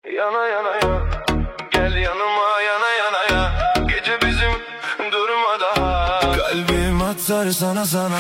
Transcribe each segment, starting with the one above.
Yana yana ya, gel yanıma yana yana ya. Gece bizim durma daha. Kalbim atar sana sana.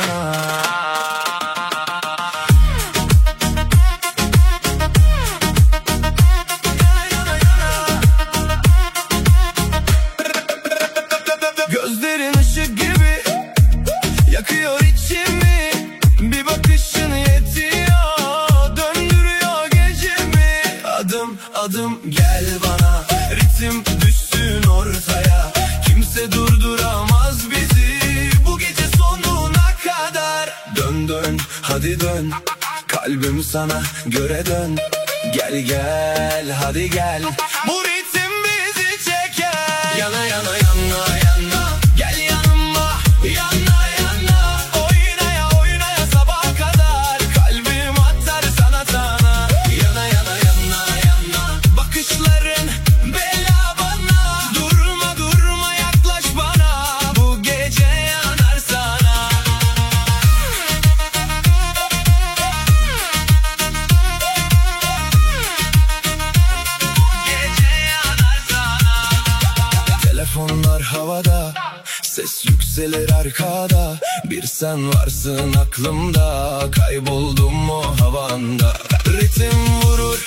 Gözlerin ışık gibi yakıyor içimi. Bir bakışın yetiyor, döndürüyor gecemi. Adım adım gel bana, ritim düşsün ortaya. Kimse durduramaz bizi bu gece sonuna kadar. Dön dön hadi dön, kalbim sana göre dön. Gel gel hadi gel, bu ritim bizi çeker. Yana yana yana yana, gel yanıma yana yana. Oynaya oynaya sabaha kadar, kalbim atar sana sana. Yana yana yana yana, bakışların bela bana. Durma durma yaklaş bana, bu gece yanar sana. Gece yanar sana. Telefonlar havada, ses yükselir arkada. Bir sen varsın aklımda, kayboldum o havanda. Ritim vurur